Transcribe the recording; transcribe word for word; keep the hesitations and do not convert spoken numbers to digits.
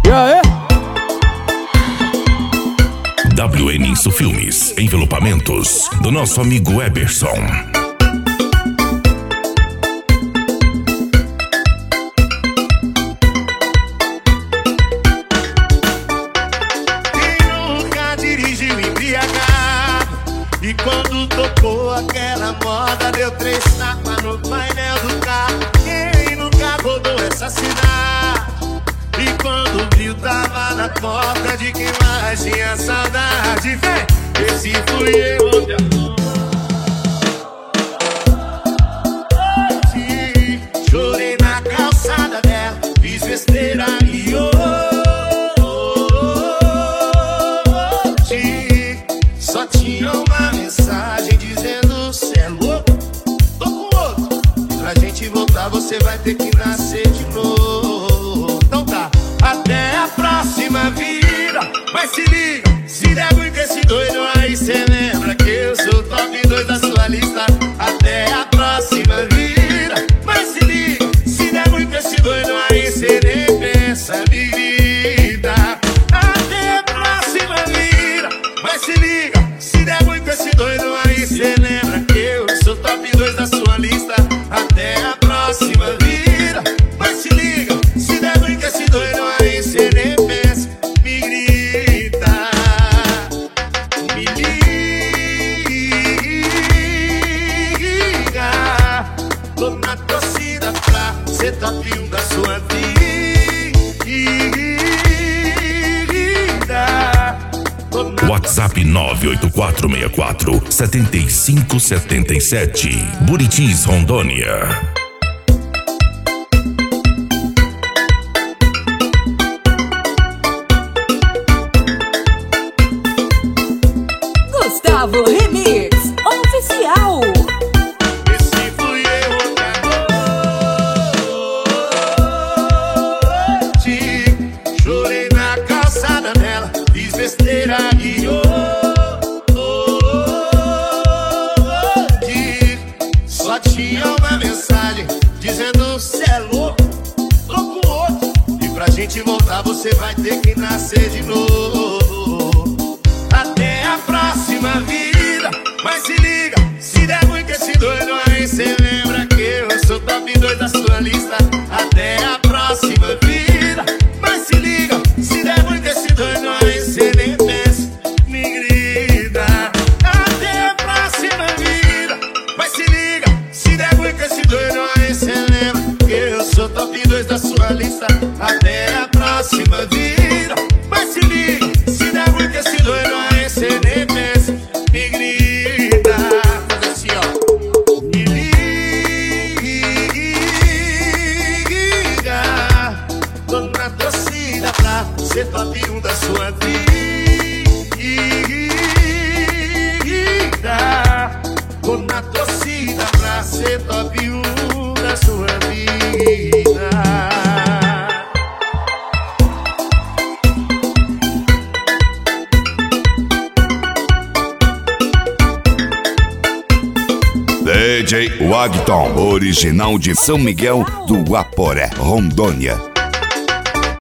E aí? W N Isso Filmes, envelopamentos do nosso amigo Eberson. E quando tocou aquela moda, deu três tapas no painel do carro. Quem nunca rodou essa cidade? E quando viu, tava na porta de quem mais tinha saudade. Vem, esse fui eu. Chorei na calçada dela, fiz besteira e oh, oh, oh, oh, só tinha uma mensagem dizendo: cê é louco, tô com outro. Pra gente voltar você vai ter que nascer de novo. Então tá, até a próxima vida. Mas se liga, se der ruim com esse doido aí, cê lembra que eu sou top dois da sua lista. Até a próxima vida. Mas se liga, se der ruim com esse doido aí, cê nem pensa, me grita. Até a próxima vida. Mas se liga, se der ruim com esse doido aí, cê lembra que eu sou top dois da sua lista. Até a próxima vida. Mas se liga, se der ruim com esse doido aí, cê nem pensa, me grita. Me liga. Tô na torcida pra ser top um da sua vida. WhatsApp nove oito quatro seis quatro sete cinco sete sete, Buritis, Rondônia. Gustavo Remix Oficial. Esse fui eu outra noite. Chorei na calçada dela, fiz besteira e oh, oh, oh, oh, só tinha uma mensagem dizendo: cê é louco, tô com outro. E pra gente voltar você vai ter que nascer de novo. Até a próxima vida. Mas se liga, se der ruim com esse doido aí, cê lembra que eu sou top dois da sua lista. Até a próxima vida. Mas se liga, se der ruim com esse doido aí, cê nem pensa, me grita. Até a próxima vida. Mas se liga, se der ruim com esse doido aí, cê lembra que eu sou top dois da sua lista. Até a próxima vida. Mas se liga, se der ruim com esse doido aí, cê nem pensa, me grita. Faz assim, ó. Me liga. Tô na torcida pra ser top um da sua vida. Tô na torcida pra ser top um da sua vida. D J Wagton, original de São Miguel do Aporé, Rondônia.